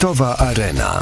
Sportowa Arena.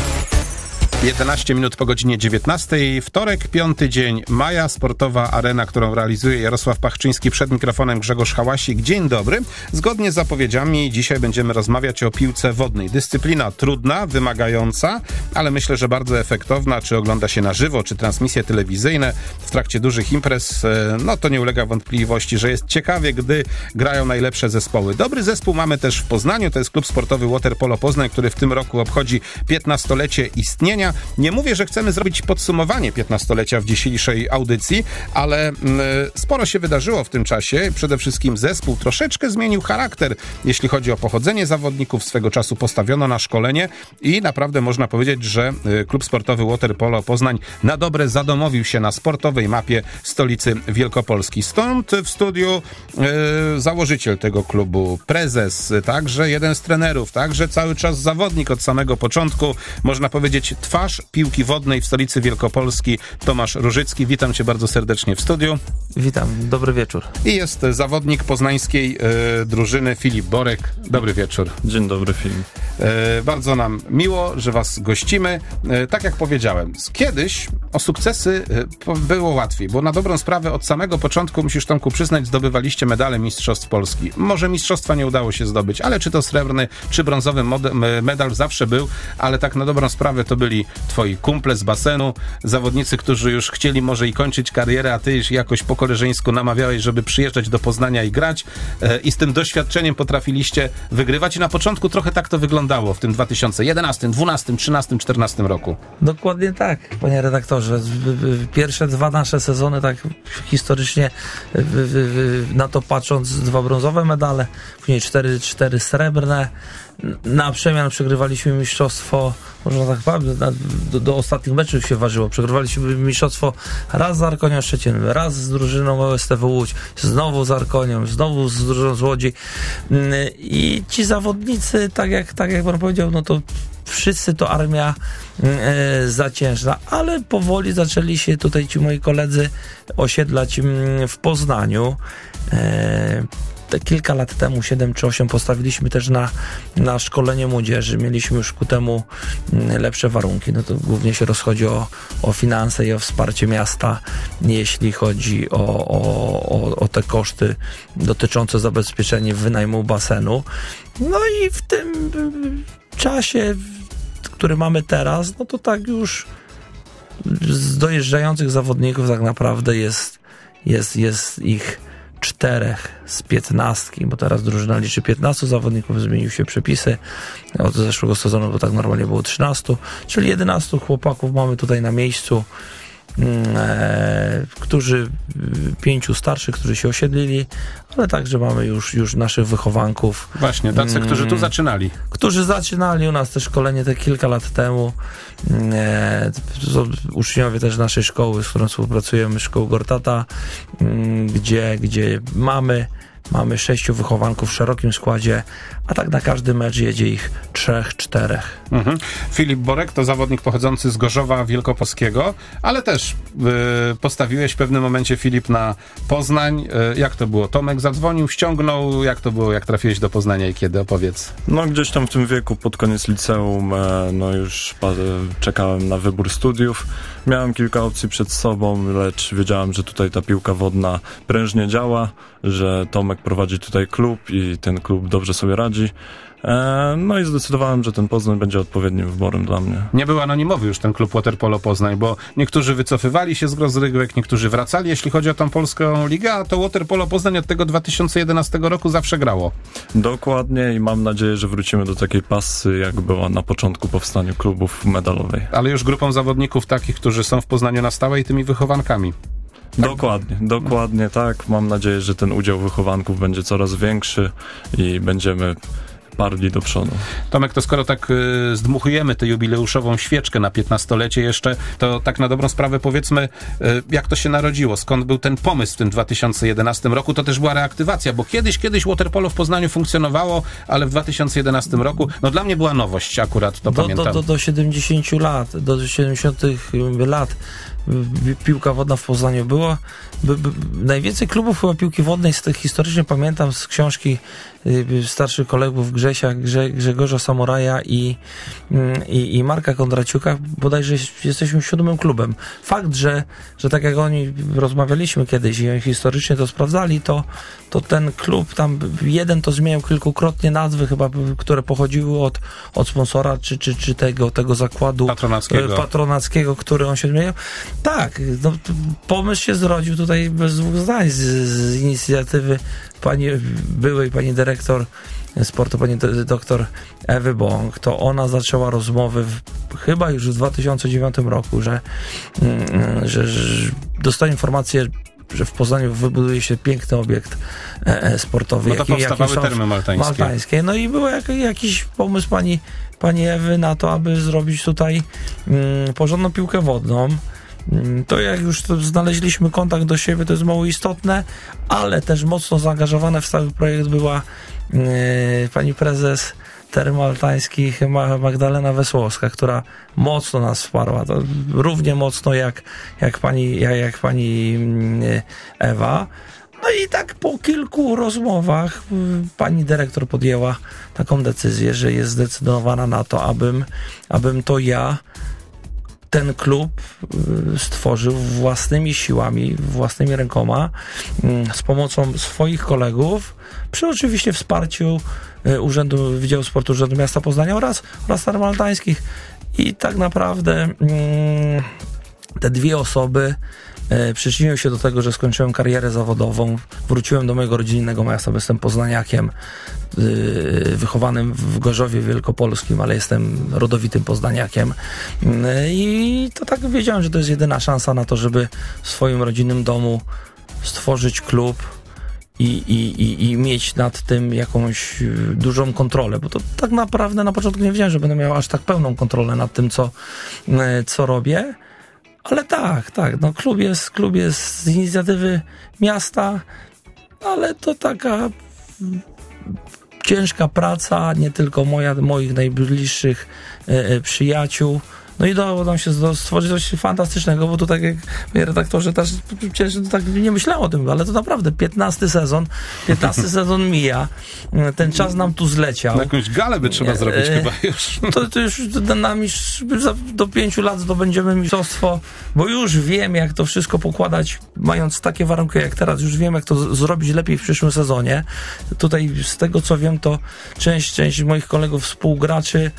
11 minut po godzinie 19. Wtorek, 5 dzień maja. Sportowa Arena, którą realizuje Jarosław Pachczyński, przed mikrofonem Grzegorz Hałasik. Dzień dobry. Zgodnie z zapowiedziami dzisiaj będziemy rozmawiać o piłce wodnej. Dyscyplina trudna, wymagająca, ale myślę, że bardzo efektowna. Czy ogląda się na żywo, czy transmisje telewizyjne w trakcie dużych imprez, no to nie ulega wątpliwości, że jest ciekawie, gdy grają najlepsze zespoły. Dobry zespół mamy też w Poznaniu. To jest klub sportowy Water Polo Poznań, który w tym roku obchodzi 15-lecie istnienia. Nie mówię, że chcemy zrobić podsumowanie 15-lecia w dzisiejszej audycji, ale sporo się wydarzyło w tym czasie. Przede wszystkim zespół troszeczkę zmienił charakter, jeśli chodzi o pochodzenie zawodników. Swego czasu postawiono na szkolenie i naprawdę można powiedzieć, że klub sportowy Water Polo Poznań na dobre zadomowił się na sportowej mapie stolicy Wielkopolski. Stąd w studiu założyciel tego klubu, prezes, także jeden z trenerów, także cały czas zawodnik od samego początku, można powiedzieć twarz piłki wodnej w stolicy Wielkopolski, Tomasz Różycki. Witam cię bardzo serdecznie w studiu. Witam, dobry wieczór. I jest zawodnik poznańskiej drużyny Filip Borek. Dobry wieczór. Dzień dobry, Filip. Bardzo nam miło, że was gościmy. Tak jak powiedziałem, kiedyś o sukcesy było łatwiej, bo na dobrą sprawę od samego początku, musisz Tomku przyznać, zdobywaliście medale Mistrzostw Polski. Może mistrzostwa nie udało się zdobyć, ale czy to srebrny, czy brązowy medal zawsze był, ale tak na dobrą sprawę to byli twoi kumple z basenu, zawodnicy, którzy już chcieli może i kończyć karierę, a ty już jakoś po koleżeńsku namawiałeś, żeby przyjeżdżać do Poznania i grać, i z tym doświadczeniem potrafiliście wygrywać i na początku trochę tak to wyglądało w tym 2011, 12, 13, 14 roku. Dokładnie tak, panie redaktorze. Pierwsze dwa nasze sezony, tak historycznie na to patrząc, 2 brązowe medale, później 4 srebrne. Na przemian przegrywaliśmy mistrzostwo, można tak powiedzieć, do ostatnich meczów się ważyło. Przegrywaliśmy mistrzostwo raz z Arkonią Szczecin, raz z drużyną OSTW Łódź, znowu z Arkonią, znowu z drużyną z Łodzi. I ci zawodnicy, tak jak pan powiedział, no to wszyscy to armia zaciężna, ale powoli zaczęli się tutaj ci moi koledzy osiedlać w Poznaniu. Kilka lat temu, 7 czy 8, postawiliśmy też na szkolenie młodzieży. Mieliśmy już ku temu lepsze warunki. No to głównie się rozchodzi o finanse i o wsparcie miasta, jeśli chodzi o te koszty dotyczące zabezpieczenia wynajmu basenu. No i w tym czasie, który mamy teraz, no to tak już z dojeżdżających zawodników tak naprawdę jest ich 4 z 15, bo teraz drużyna liczy 15 zawodników, zmieniły się przepisy. Od zeszłego sezonu, bo tak normalnie było 13, czyli 11 chłopaków mamy tutaj na miejscu, którzy 5 starszych, którzy się osiedlili, ale także mamy już naszych wychowanków. Właśnie, tacy, którzy tu zaczynali. Którzy zaczynali u nas te szkolenie te kilka lat temu. Uczniowie też naszej szkoły, z którą współpracujemy, szkoły Gortata, gdzie mamy 6 wychowanków w szerokim składzie, a tak na każdy mecz jedzie ich 3-4. Filip Borek to zawodnik pochodzący z Gorzowa Wielkopolskiego, ale też postawiłeś w pewnym momencie, Filip, na Poznań. Jak to było? Tomek zadzwonił, ściągnął. Jak to było? Jak trafiłeś do Poznania i kiedy? Opowiedz. No gdzieś tam w tym wieku, pod koniec liceum, no już czekałem na wybór studiów. Miałem kilka opcji przed sobą, lecz wiedziałem, że tutaj ta piłka wodna prężnie działa, że Tomek prowadzi tutaj klub i ten klub dobrze sobie radzi. No i zdecydowałem, że ten Poznań będzie odpowiednim wyborem dla mnie. Nie był anonimowy już ten klub Water Polo Poznań, bo niektórzy wycofywali się z rozgrywek, niektórzy wracali, jeśli chodzi o tą polską ligę, a to Water Polo Poznań od tego 2011 roku zawsze grało. Dokładnie i mam nadzieję, że wrócimy do takiej pasy, jak była na początku powstania klubów medalowej. Ale już grupą zawodników takich, którzy są w Poznaniu na stałe i tymi wychowankami. Tak. Dokładnie tak. Mam nadzieję, że ten udział wychowanków będzie coraz większy i będziemy parli do przodu. Tomek, to skoro tak zdmuchujemy tę jubileuszową świeczkę na 15-lecie jeszcze, to tak na dobrą sprawę powiedzmy, jak to się narodziło, skąd był ten pomysł w tym 2011 roku, to też była reaktywacja, bo kiedyś waterpolo w Poznaniu funkcjonowało, ale w 2011 roku, no dla mnie była nowość akurat, to pamiętam. Do 70 lat piłka wodna w Poznaniu była. Najwięcej klubów chyba piłki wodnej z tych historycznie pamiętam z książki starszych kolegów Grzegorza Samoraja i Marka Kondraciuka, bodajże jesteśmy 7. klubem. Fakt, że tak jak oni rozmawialiśmy kiedyś i historycznie to sprawdzali, to ten klub tam jeden to zmieniał kilkukrotnie nazwy chyba, które pochodziły od sponsora czy tego zakładu patronackiego, który on się zmieniał. Tak, no, pomysł się zrodził tutaj bez dwóch zdań z inicjatywy byłej pani dyrektor sportu, pani doktor Ewy Bąk. To ona zaczęła rozmowy chyba już w 2009 roku, że dostała informację, że w Poznaniu wybuduje się piękny obiekt sportowy. No to powstawały Termy Maltańskie. No i był jakiś pomysł pani Ewy na to, aby zrobić tutaj porządną piłkę wodną. To jak już znaleźliśmy kontakt do siebie, to jest mało istotne, ale też mocno zaangażowana w cały projekt była pani prezes Term Maltańskich Magdalena Wesłowska, która mocno nas wsparła. To równie mocno jak pani Ewa. No i tak po kilku rozmowach pani dyrektor podjęła taką decyzję, że jest zdecydowana na to, abym to ja ten klub stworzył własnymi siłami, własnymi rękoma, z pomocą swoich kolegów, przy oczywiście wsparciu Urzędu Wydziału Sportu Urzędu Miasta Poznania oraz Term Maltańskich. I tak naprawdę te dwie osoby przyczyniły się do tego, że skończyłem karierę zawodową, wróciłem do mojego rodzinnego miasta, bo jestem poznaniakiem, wychowanym w Gorzowie Wielkopolskim, ale jestem rodowitym poznaniakiem i to tak wiedziałem, że to jest jedyna szansa na to, żeby w swoim rodzinnym domu stworzyć klub i mieć nad tym jakąś dużą kontrolę, bo to tak naprawdę na początku nie wiedziałem, że będę miał aż tak pełną kontrolę nad tym, co robię. Ale tak, no klub jest z inicjatywy miasta, ale to taka ciężka praca, nie tylko moich najbliższych przyjaciół. No i udało nam się stworzyć coś fantastycznego, bo tu tak jak panie redaktorze też tak nie myślałem o tym, ale to naprawdę 15 sezon mija, ten czas nam tu zleciał. Na jakąś galę by trzeba zrobić chyba już. To już do 5 lat zdobędziemy mistrzostwo, bo już wiem, jak to wszystko pokładać, mając takie warunki jak teraz, już wiem, jak to zrobić lepiej w przyszłym sezonie. Tutaj z tego, co wiem, to część moich kolegów, współgraczy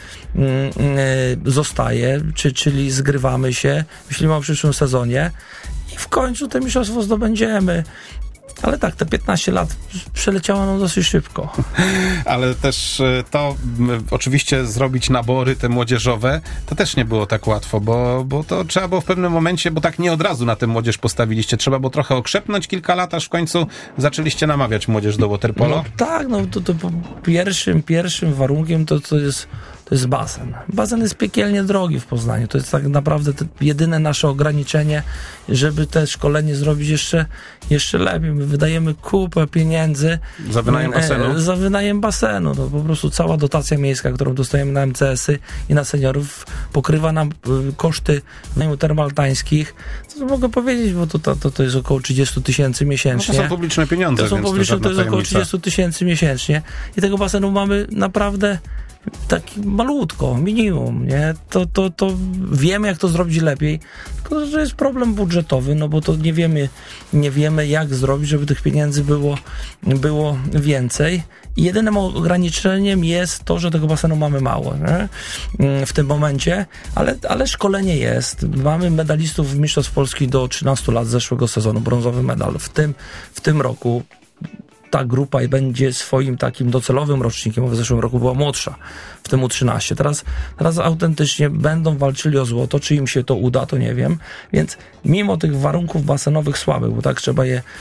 zostaje, czyli zgrywamy się, myślimy o przyszłym sezonie i w końcu to mistrzostwo zdobędziemy. Ale tak, te 15 lat przeleciało nam dosyć szybko. Ale też to oczywiście zrobić nabory te młodzieżowe, to też nie było tak łatwo, bo to trzeba było w pewnym momencie, bo tak nie od razu na tę młodzież postawiliście. Trzeba było trochę okrzepnąć kilka lat, aż w końcu zaczęliście namawiać młodzież do waterpolo. No tak, no to pierwszym warunkiem to jest basen. Basen jest piekielnie drogi w Poznaniu. To jest tak naprawdę jedyne nasze ograniczenie, żeby te szkolenie zrobić jeszcze lepiej. My wydajemy kupę pieniędzy za wynajem basenu. Za wynajem basenu. No, po prostu cała dotacja miejska, którą dostajemy na MCS-y i na seniorów, pokrywa nam koszty wynajmu Term Maltańskich. To mogę powiedzieć, bo to jest około 30 000 miesięcznie. No to są publiczne pieniądze. To jest około 30 000 miesięcznie. I tego basenu mamy naprawdę tak malutko, minimum, nie? To wiemy, jak to zrobić lepiej, tylko że jest problem budżetowy, no bo to nie wiemy, jak zrobić, żeby tych pieniędzy było więcej. I jedynym ograniczeniem jest to, że tego basenu mamy mało, nie? W tym momencie, ale szkolenie jest. Mamy medalistów w Mistrzostw Polski do 13 lat z zeszłego sezonu, brązowy medal. W tym roku ta grupa będzie swoim takim docelowym rocznikiem, bo w zeszłym roku była młodsza, w tym U13. Teraz autentycznie będą walczyli o złoto. Czy im się to uda, to nie wiem. Więc mimo tych warunków basenowych słabych, bo tak trzeba je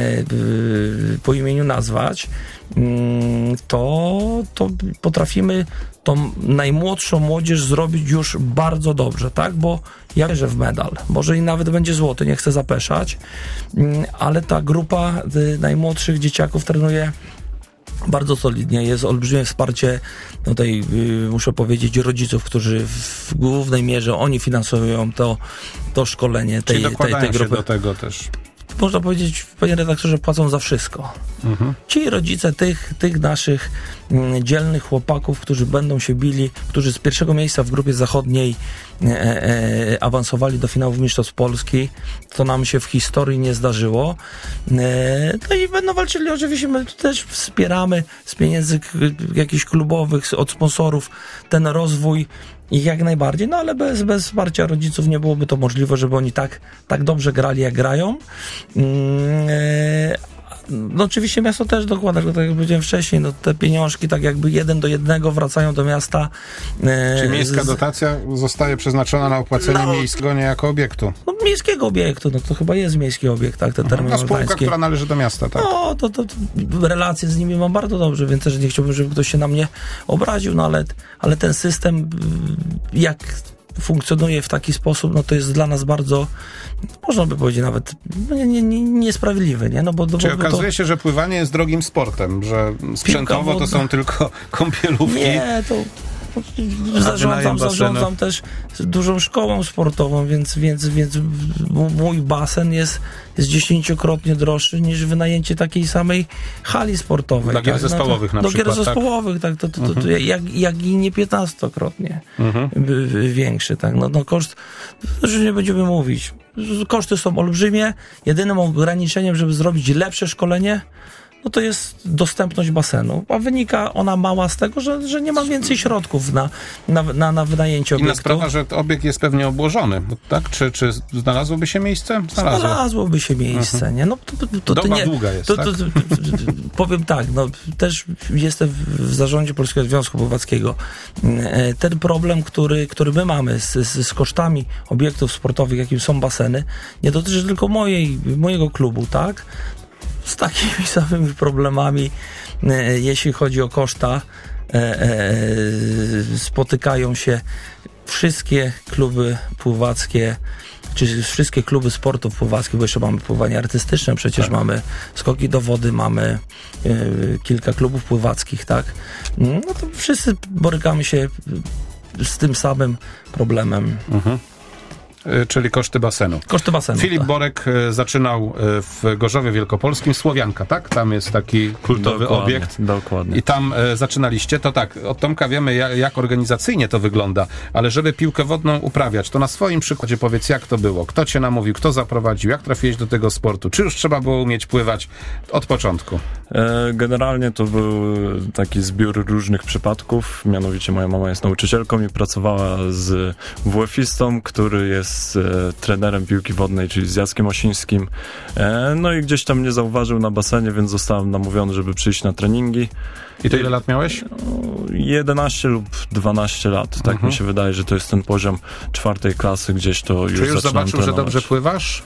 po imieniu nazwać, to potrafimy tą najmłodszą młodzież zrobić już bardzo dobrze, tak? Bo ja wierzę w medal. Może i nawet będzie złoty, nie chcę zapeszać, ale ta grupa najmłodszych dzieciaków trenuje Bardzo solidnie, jest olbrzymie wsparcie, tutaj muszę powiedzieć, rodziców, którzy w głównej mierze oni finansują to szkolenie tej grupy. Się do tego też. Można powiedzieć, panie redaktorze, płacą za wszystko. Ci rodzice tych naszych dzielnych chłopaków, którzy będą się bili, którzy z pierwszego miejsca w grupie zachodniej awansowali do finałów Mistrzostw Polski, to nam się w historii nie zdarzyło. No i będą walczyli, oczywiście my też wspieramy z pieniędzy jakichś klubowych, od sponsorów ten rozwój ich jak najbardziej, no ale bez wsparcia rodziców nie byłoby to możliwe, żeby oni tak dobrze grali, jak grają. No oczywiście miasto też dokłada, tak jak powiedziałem wcześniej, no te pieniążki tak jakby 1:1 wracają do miasta. Czyli miejska dotacja zostaje przeznaczona na opłacenie miejskiego niejako obiektu. No, miejskiego obiektu, no to chyba jest miejski obiekt, tak, te termy a spółka, która należy do miasta, tak? No, to relacje z nimi mam bardzo dobrze, więc też nie chciałbym, żeby ktoś się na mnie obraził, no ale ten system, jak funkcjonuje w taki sposób, no to jest dla nas bardzo, można by powiedzieć nawet niesprawiedliwy, nie? No Czyli okazuje się, że pływanie jest drogim sportem, że sprzętowo to są tylko kąpielówki. Nie, to zarządzam też dużą szkołą sportową, więc mój basen jest 10-krotnie droższy niż wynajęcie takiej samej hali sportowej. Dla gier zespołowych na przykład. Do gier zespołowych, tak. Jak i nie 15-krotnie większy, tak. No koszt, już nie będziemy mówić. Koszty są olbrzymie. Jedynym ograniczeniem, żeby zrobić lepsze szkolenie, no to jest dostępność basenu, a wynika ona mała z tego, że nie ma więcej środków na wynajęcie obiektu. Inna sprawa, że obiekt jest pewnie obłożony, tak? Czy znalazłoby się miejsce? Znalazłoby się miejsce, nie? No, Doba nie, długa jest, tak? Powiem tak, no też jestem w zarządzie Polskiego Związku Pływackiego. Ten problem, który my mamy z kosztami obiektów sportowych, jakim są baseny, nie dotyczy tylko mojego klubu, tak? Z takimi samymi problemami, jeśli chodzi o koszta, spotykają się wszystkie kluby pływackie, czy wszystkie kluby sportów pływackich, bo jeszcze mamy pływanie artystyczne, przecież mamy skoki do wody, mamy kilka klubów pływackich, tak? No to wszyscy borykamy się z tym samym problemem. Czyli koszty basenu. Koszty basenu. Filip Borek zaczynał w Gorzowie Wielkopolskim, Słowianka, tak? Tam jest taki kultowy obiekt. Dokładnie. I tam zaczynaliście. To tak, od Tomka wiemy, jak organizacyjnie to wygląda, ale żeby piłkę wodną uprawiać, to na swoim przykładzie powiedz, jak to było? Kto cię namówił? Kto zaprowadził? Jak trafiłeś do tego sportu? Czy już trzeba było umieć pływać od początku? Generalnie to był taki zbiór różnych przypadków. Mianowicie moja mama jest nauczycielką i pracowała z WF-istą, który jest trenerem piłki wodnej, czyli z Jackiem Osińskim. No i gdzieś tam mnie zauważył na basenie, więc zostałem namówiony, żeby przyjść na treningi. I to ile lat miałeś? 11 lub 12 lat. Tak mi się wydaje, że to jest ten poziom 4. klasy, gdzieś to już zaczynam zobaczył, trenować. Że dobrze pływasz?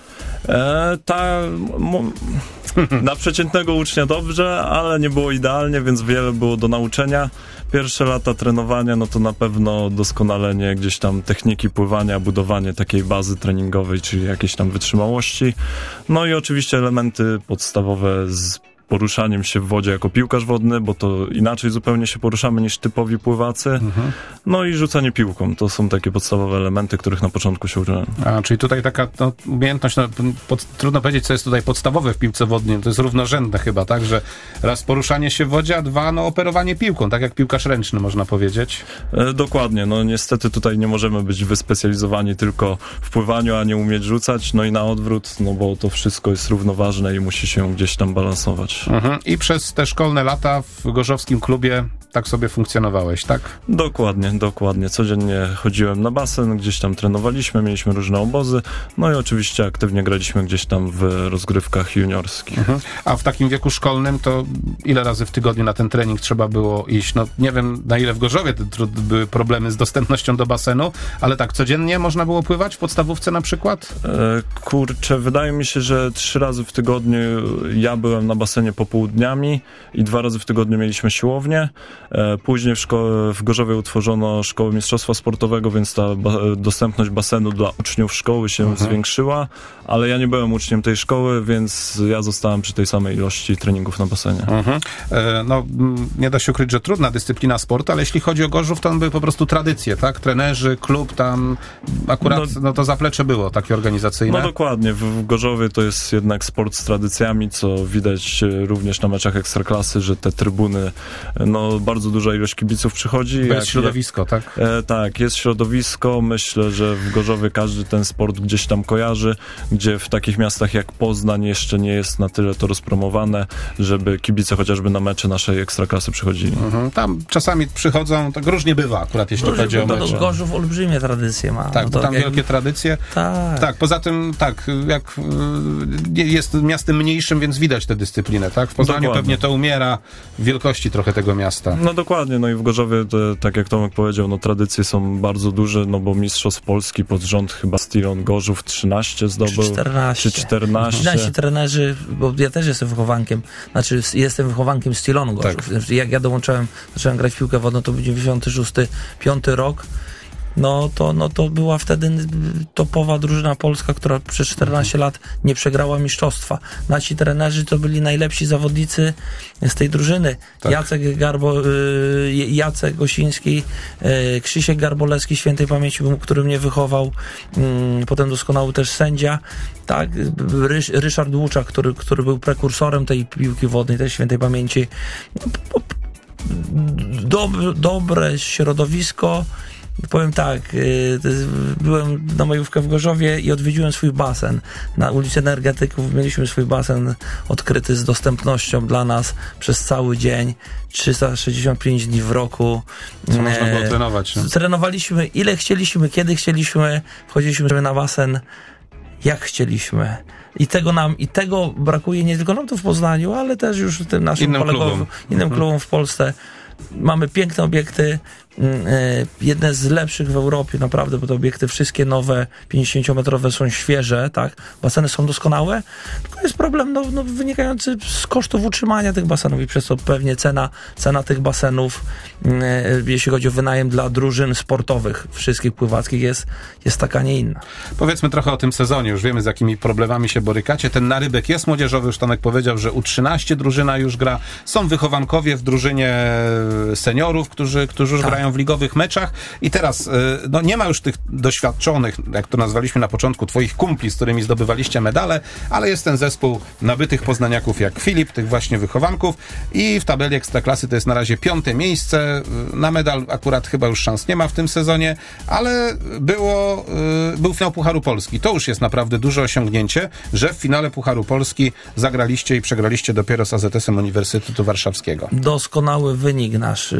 Na przeciętnego ucznia dobrze, ale nie było idealnie, więc wiele było do nauczenia. Pierwsze lata trenowania, no to na pewno doskonalenie gdzieś tam techniki pływania, budowanie takiej bazy treningowej, czyli jakieś tam wytrzymałości. No i oczywiście elementy podstawowe z poruszaniem się w wodzie jako piłkarz wodny, bo to inaczej zupełnie się poruszamy niż typowi pływacy. No i rzucanie piłką. To są takie podstawowe elementy, których na początku się uczyłem. Czyli tutaj taka umiejętność, trudno powiedzieć, co jest tutaj podstawowe w piłce wodnej. To jest równorzędne chyba, tak? Że raz poruszanie się w wodzie, a dwa operowanie piłką, tak jak piłkarz ręczny, można powiedzieć. Dokładnie. No niestety tutaj nie możemy być wyspecjalizowani tylko w pływaniu, a nie umieć rzucać. No i na odwrót, no bo to wszystko jest równoważne i musi się gdzieś tam balansować. I przez te szkolne lata w gorzowskim klubie tak sobie funkcjonowałeś, tak? Dokładnie. Codziennie chodziłem na basen, gdzieś tam trenowaliśmy, mieliśmy różne obozy, no i oczywiście aktywnie graliśmy gdzieś tam w rozgrywkach juniorskich. A w takim wieku szkolnym to ile razy w tygodniu na ten trening trzeba było iść? No nie wiem, na ile w Gorzowie były problemy z dostępnością do basenu, ale tak, codziennie można było pływać w podstawówce na przykład? Wydaje mi się, że 3 razy w tygodniu ja byłem na basenie popołudniami i 2 razy w tygodniu mieliśmy siłownię. Później w Gorzowie utworzono szkołę mistrzostwa sportowego, więc ta dostępność basenu dla uczniów szkoły się zwiększyła, ale ja nie byłem uczniem tej szkoły, więc ja zostałem przy tej samej ilości treningów na basenie. No, nie da się ukryć, że trudna dyscyplina sportu, ale jeśli chodzi o Gorzów, to były po prostu tradycje, tak? Trenerzy, klub, tam akurat to zaplecze było takie organizacyjne. No dokładnie, w Gorzowie to jest jednak sport z tradycjami, co widać również na meczach Ekstraklasy, że te trybuny, bardzo duża ilość kibiców przychodzi. Bo jest środowisko, tak? Tak, jest środowisko. Myślę, że w Gorzowie każdy ten sport gdzieś tam kojarzy, gdzie w takich miastach jak Poznań jeszcze nie jest na tyle to rozpromowane, żeby kibice chociażby na mecze naszej Ekstraklasy przychodzili. Tam czasami przychodzą, tak różnie bywa akurat, jeśli chodzi o mecze. Gorzów olbrzymie tradycje ma. Tak, tam wielkie tradycje. Tak, poza tym jak jest miastem mniejszym, więc widać tę dyscyplinę, tak? W Poznaniu Dokładnie. pewnie to umiera w wielkości trochę tego miasta. No dokładnie, i w Gorzowie, tak jak Tomek powiedział, tradycje są bardzo duże, bo mistrzostw Polski pod rząd chyba Stilon Gorzów 13 zdobył. 14. Nasi trenerzy, bo ja też jestem wychowankiem, jestem wychowankiem Stilonu Gorzów. Tak. Jak ja zacząłem grać w piłkę wodną, to był 96-5 rok. To była wtedy topowa drużyna polska, która przez 14 lat nie przegrała mistrzostwa. Nasi trenerzy to byli najlepsi zawodnicy z tej drużyny. Tak. Jacek Gosiński, Krzysiek Garbolewski, świętej pamięci, który mnie wychował, potem doskonały też sędzia, tak, Ryszard Łuczak, który był prekursorem tej piłki wodnej, też świętej pamięci. Dobre środowisko. Powiem tak, byłem na majówkę w Gorzowie i odwiedziłem swój basen. Na ulicy Energetyków mieliśmy swój basen odkryty z dostępnością dla nas przez cały dzień, 365 dni w roku. Co można było trenować? No? Trenowaliśmy ile chcieliśmy, kiedy chcieliśmy, wchodziliśmy na basen jak chcieliśmy. I tego brakuje nie tylko nam tu w Poznaniu, ale też już tym naszym kolegom, innym klubom w Polsce. Mamy piękne obiekty, jedne z lepszych w Europie, naprawdę, bo te obiekty wszystkie nowe, 50-metrowe są świeże, tak? Baseny są doskonałe, tylko jest problem wynikający z kosztów utrzymania tych basenów i przez to pewnie cena tych basenów, jeśli chodzi o wynajem dla drużyn sportowych, wszystkich pływackich, jest taka, nie inna. Powiedzmy trochę o tym sezonie, już wiemy, z jakimi problemami się borykacie. Ten narybek jest młodzieżowy, już Tomek powiedział, że U13 drużyna już gra, są wychowankowie w drużynie seniorów, którzy już grają w ligowych meczach i teraz nie ma już tych doświadczonych, jak to nazwaliśmy na początku, twoich kumpli, z którymi zdobywaliście medale, ale jest ten zespół nabytych poznaniaków jak Filip, tych właśnie wychowanków i w tabeli Ekstraklasy to jest na razie 5. miejsce. Na medal akurat chyba już szans nie ma w tym sezonie, ale był finał Pucharu Polski. To już jest naprawdę duże osiągnięcie, że w finale Pucharu Polski zagraliście i przegraliście dopiero z AZS-em Uniwersytetu Warszawskiego. Doskonały wynik nasz,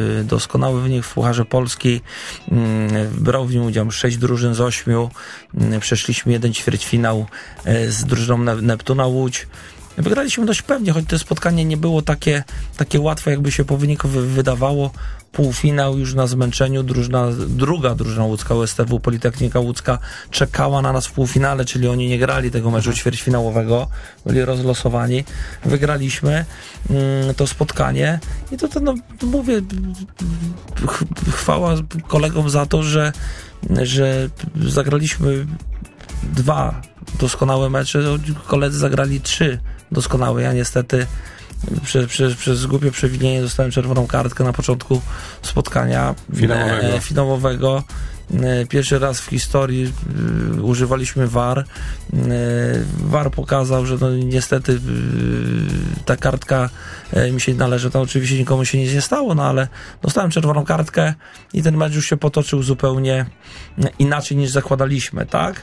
w Pucharze Polski. Brał w nim udział 6 drużyn z 8. Przeszliśmy jeden ćwierćfinał z drużyną Neptuna Łódź. Wygraliśmy dość pewnie, choć to spotkanie nie było takie łatwe, jakby się po wyniku wydawało. Półfinał już na zmęczeniu, druga drużyna łódzka, USTW Politechnika Łódzka, czekała na nas w półfinale, czyli oni nie grali tego meczu ćwierćfinałowego, byli rozlosowani. Wygraliśmy to spotkanie i mówię, chwała kolegom za to, że zagraliśmy 2 doskonałe mecze, koledzy zagrali 3 doskonałe. Ja niestety przez głupie przewinienie dostałem czerwoną kartkę na początku spotkania finałowego. Pierwszy raz w historii używaliśmy VAR. VAR pokazał, że niestety ta kartka mi się należy. To oczywiście nikomu się nic nie stało, ale dostałem czerwoną kartkę i ten mecz już się potoczył zupełnie inaczej niż zakładaliśmy, tak?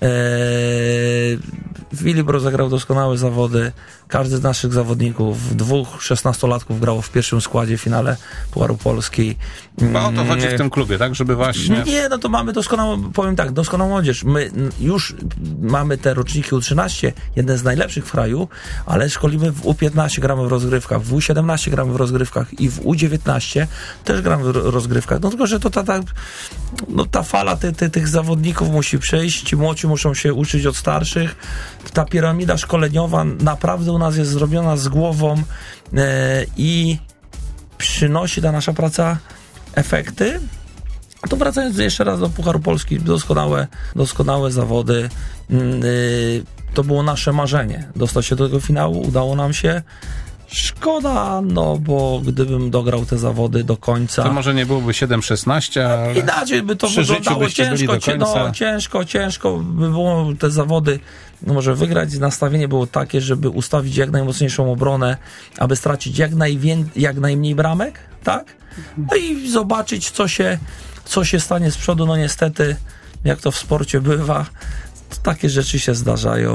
Filip rozegrał doskonałe zawody. Każdy z naszych zawodników, 2 16-latków grało w pierwszym składzie w finale Pucharu Polski. Chyba o to chodzi w tym klubie, tak? Żeby właśnie... Nie, to mamy doskonałą młodzież. My już mamy te roczniki U13, jeden z najlepszych w kraju, ale szkolimy w U15, gramy w rozgrywkach, w U17 gramy w rozgrywkach i w U19 też gramy w rozgrywkach. Tylko, że to ta fala tych zawodników musi przejść, ci młodzi muszą się uczyć od starszych. Ta piramida szkoleniowa naprawdę u nas jest zrobiona z głową i przynosi ta nasza praca efekty. To wracając jeszcze raz do Pucharu Polski, doskonałe zawody. To było nasze marzenie. Dostać się do tego finału, udało nam się. Szkoda, no bo gdybym dograł te zawody do końca... To może nie byłoby 7-16, ale... Inaczej by to wyglądało. Ciężko by było te zawody może wygrać. Nastawienie było takie, żeby ustawić jak najmocniejszą obronę, aby stracić jak najmniej bramek, tak? No i zobaczyć, co się stanie z przodu. No niestety, jak to w sporcie bywa, to takie rzeczy się zdarzają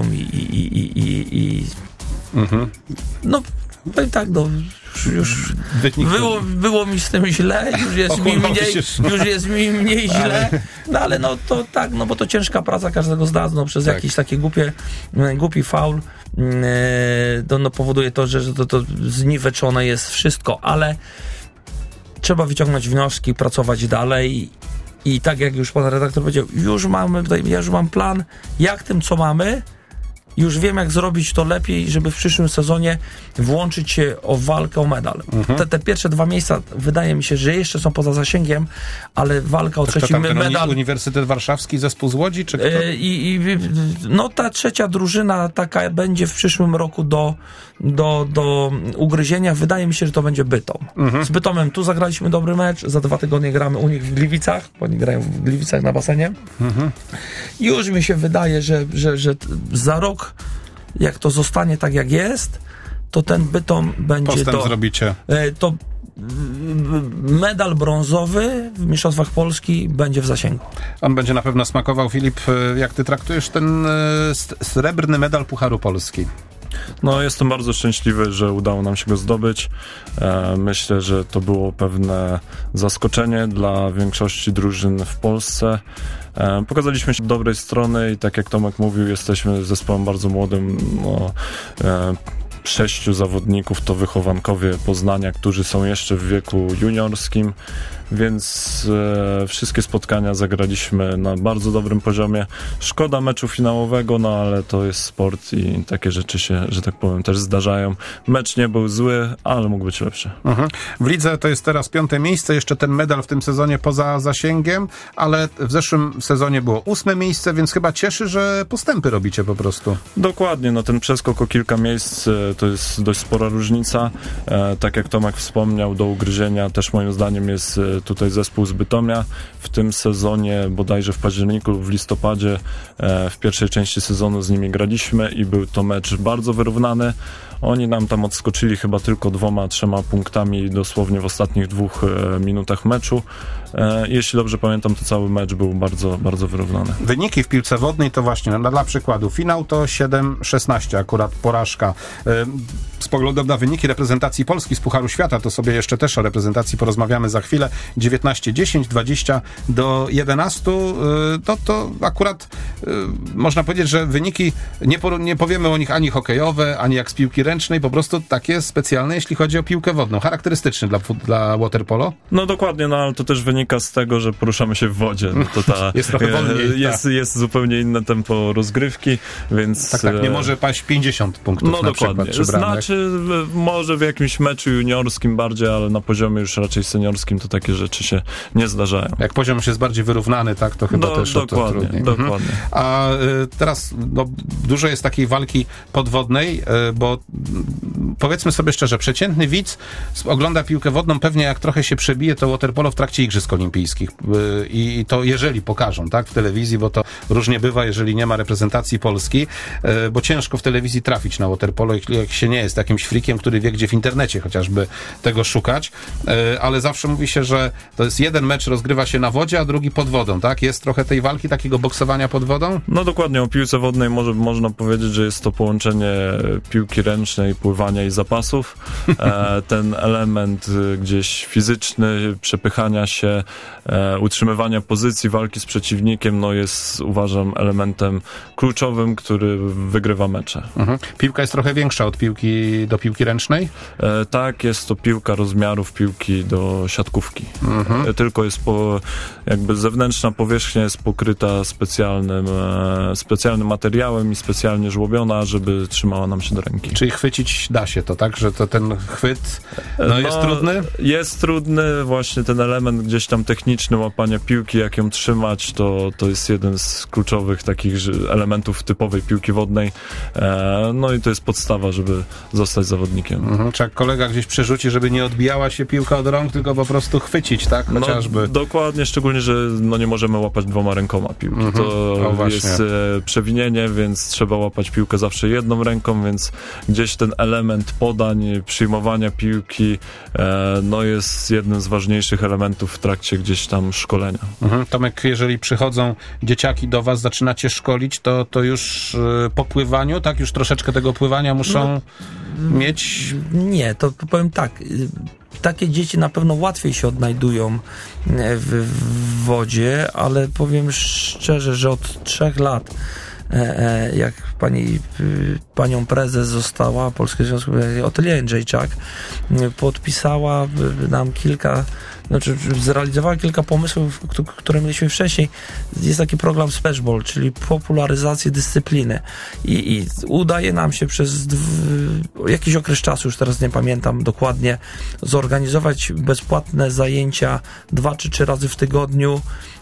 no powiem tak, no już było mi z tym źle, już jest mi mniej źle, no ale no to tak, no bo to ciężka praca każdego z nas, no przez jakiś taki głupi faul no powoduje to, że to zniweczone jest wszystko, ale trzeba wyciągnąć wnioski, pracować dalej i tak jak już pan redaktor powiedział, ja już mam plan, jak tym, co mamy, już wiem, jak zrobić to lepiej, żeby w przyszłym sezonie włączyć się o walkę o medal. Te pierwsze 2 miejsca wydaje mi się, że jeszcze są poza zasięgiem, ale walka o trzeci medal... Uniwersytet Warszawski, zespół z Łodzi, czy kto? No ta trzecia drużyna taka będzie w przyszłym roku do ugryzienia. Wydaje mi się, że to będzie Bytom. Z Bytomem tu zagraliśmy dobry mecz, za 2 tygodnie gramy u nich w Gliwicach, bo oni grają w Gliwicach na basenie. Już mi się wydaje, że za rok, jak to zostanie tak jak jest, to ten Bytom będzie postęp zrobicie. To medal brązowy w Mistrzostwach Polski będzie w zasięgu. On będzie na pewno smakował. Filip, jak ty traktujesz ten srebrny medal Pucharu Polski? No, jestem bardzo szczęśliwy, że udało nam się go zdobyć. Myślę, że to było pewne zaskoczenie dla większości drużyn w Polsce. Pokazaliśmy się dobrej strony i tak jak Tomek mówił, jesteśmy zespołem bardzo młodym. 6 zawodników to wychowankowie Poznania, którzy są jeszcze w wieku juniorskim, więc wszystkie spotkania zagraliśmy na bardzo dobrym poziomie. Szkoda meczu finałowego, no ale to jest sport i takie rzeczy się, że tak powiem, też zdarzają. Mecz nie był zły, ale mógł być lepszy. W lidze to jest teraz 5. miejsce, jeszcze ten medal w tym sezonie poza zasięgiem, ale w zeszłym sezonie było 8. miejsce, więc chyba cieszy, że postępy robicie po prostu. Dokładnie, no ten przeskok o kilka miejsc to jest dość spora różnica. Tak jak Tomek wspomniał, do ugryzienia też moim zdaniem jest tutaj zespół z Bytomia. W tym sezonie, bodajże w październiku lub w listopadzie, w pierwszej części sezonu z nimi graliśmy i był to mecz bardzo wyrównany. Oni nam tam odskoczyli chyba tylko 2-3 punktami dosłownie w ostatnich 2 minutach meczu. Jeśli dobrze pamiętam, to cały mecz był bardzo, bardzo wyrównany. Wyniki w piłce wodnej to właśnie, dla przykładu, finał to 7-16, akurat porażka. Spoglądam na wyniki reprezentacji Polski z Pucharu Świata, to sobie jeszcze też o reprezentacji porozmawiamy za chwilę. 19-10, 20-11, to akurat można powiedzieć, że wyniki, nie powiemy o nich ani hokejowe, ani jak z piłki ręcznej, po prostu takie specjalne, jeśli chodzi o piłkę wodną. Charakterystyczny dla waterpolo? No dokładnie, no ale to też wynika z tego, że poruszamy się w wodzie. No to jest trochę wolniej. Jest zupełnie inne tempo rozgrywki, więc... Tak, nie może paść 50 punktów no, na dokładnie. przykład. Znaczy, może w jakimś meczu juniorskim bardziej, ale na poziomie już raczej seniorskim to takie rzeczy się nie zdarzają. Jak poziom już jest bardziej wyrównany, tak, to chyba też o to trudniej. Dokładnie. A teraz dużo jest takiej walki podwodnej, bo powiedzmy sobie szczerze, przeciętny widz ogląda piłkę wodną, pewnie jak trochę się przebije to waterpolo w trakcie Igrzysk Olimpijskich i to jeżeli pokażą, tak, w telewizji, bo to różnie bywa, jeżeli nie ma reprezentacji Polski, bo ciężko w telewizji trafić na waterpolo, jak się nie jest jakimś frikiem, który wie, gdzie w internecie chociażby tego szukać, ale zawsze mówi się, że to jest jeden mecz rozgrywa się na wodzie, a drugi pod wodą, tak? Jest trochę tej walki, takiego boksowania pod wodą? No dokładnie, o piłce wodnej można powiedzieć, że jest to połączenie piłki ręcznej, pływania i zapasów. Ten element gdzieś fizyczny, przepychania się, utrzymywania pozycji, walki z przeciwnikiem, no jest, uważam, elementem kluczowym, który wygrywa mecze. Piłka jest trochę większa od piłki do piłki ręcznej? Tak, jest to piłka rozmiarów piłki do siatkówki. Tylko jest jakby zewnętrzna powierzchnia jest pokryta specjalnym materiałem i specjalnie żłobiona, żeby trzymała nam się do ręki. Czyli chwycić da się to, tak? Że to ten chwyt jest trudny? Jest trudny, właśnie ten element gdzieś tam techniczny, łapania piłki, jak ją trzymać, to jest jeden z kluczowych takich elementów typowej piłki wodnej. No i to jest podstawa, żeby zostać zawodnikiem. Czy jak kolega gdzieś przerzuci, żeby nie odbijała się piłka od rąk, tylko po prostu chwycić, tak? Chociażby. Dokładnie, szczególnie, że nie możemy łapać 2 rękoma piłki. To jest przewinienie, więc trzeba łapać piłkę zawsze jedną ręką, więc gdzieś ten element podań, przyjmowania piłki jest jednym z ważniejszych elementów w trakcie gdzieś tam szkolenia. Tomek, jeżeli przychodzą dzieciaki do was, zaczynacie szkolić, to już po pływaniu, tak? Już troszeczkę tego pływania muszą mieć? Nie, to powiem tak. Takie dzieci na pewno łatwiej się odnajdują w wodzie, ale powiem szczerze, że od 3 lat, jak panią prezes została Polskiego Związku Otylia Jędrzejczak, podpisała nam zrealizowała kilka pomysłów, które mieliśmy wcześniej. Jest taki program Splashball, czyli popularyzacji dyscypliny. I udaje nam się przez jakiś okres czasu, już teraz nie pamiętam dokładnie, zorganizować bezpłatne zajęcia 2 czy 3 razy w tygodniu,